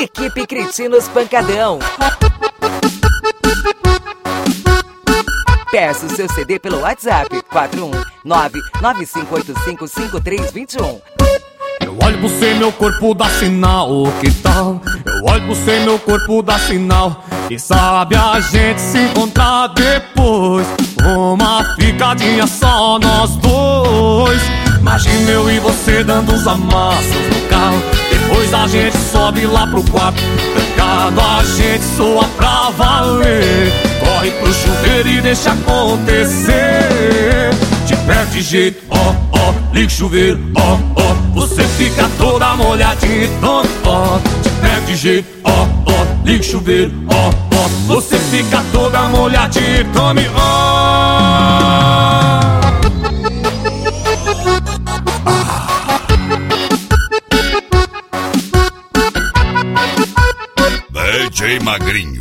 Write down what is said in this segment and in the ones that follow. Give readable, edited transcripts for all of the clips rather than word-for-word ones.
Equipe Cretinos Pancadão. Peça o seu CD pelo WhatsApp 419-9585-5321. Eu olho pro você, meu corpo dá sinal, que tal? Eu olho pro você, meu corpo dá sinal. Quem sabe a gente se encontrar depois, uma ficadinha só nós dois. Imagina eu e você dando os amassos no carro, depois a gente sobe lá pro quarto, trancado a gente soa pra valer. Corre pro chuveiro e deixa acontecer. Te pego de jeito, ó, ó, liga o chuveiro, ó, ó. Você fica toda molhadinha, então, ó. Te pego de jeito, ó, ó, liga o chuveiro, ó, ó. Você fica toda molhadinha, tome, ó. DJ Magrinho.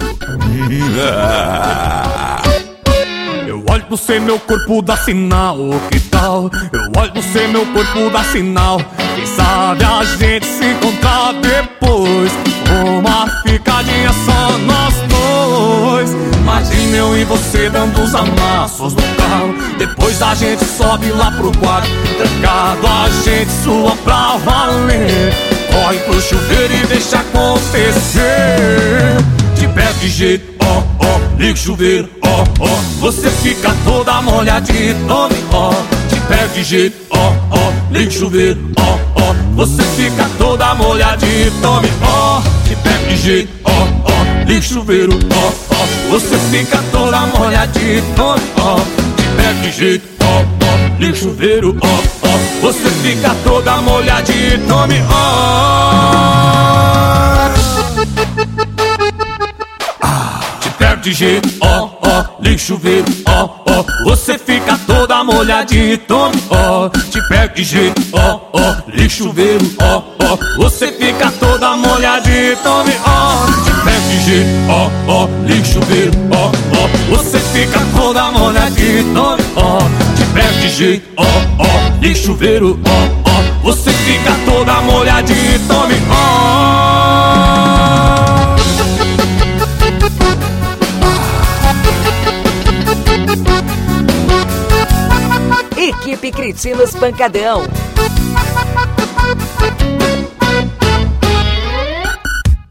Eu olho pro você, meu corpo dá sinal, que tal? Eu olho pro você, meu corpo dá sinal. Quem sabe a gente se encontrar depois, uma ficadinha só nós dois. Imagina eu e você dando os amassos no carro, depois a gente sobe lá pro quarto, trancado a gente sua pra valer. Corre pro chuveiro e deixa acontecer. Te pego de jeito, ó, ó, liga o chuveiro, ó, ó. Você fica toda molhadinha, tome, ó. Te pego de jeito, ó, ó, liga o chuveiro, ó, ó. Você fica toda molhadinha, tome, ó. Te pego de jeito, ó, ó, liga o chuveiro, ó, ó. Você fica toda molhadinha, tome, ó. Te pego de jeito, ó, ó, liga o chuveiro, ó, ó. Você fica toda molhadinha, tome, ó. De jeito, ó, ó, liga o chuveiro, ó, ó. Você fica toda molhadinha, tome, ó. Te pego de jeito, ó, ó, liga o chuveiro, ó, ó. Você fica toda molhadinha, tome, ó. Te pego de jeito, ó, ó, liga o chuveiro, ó, ó. Você fica toda molhadinha, tome, ó. Te pego de jeito, ó, ó, liga o chuveiro, ó, ó. Você fica toda molhadinha, tome, ó. Equipe Cretinos Pancadão.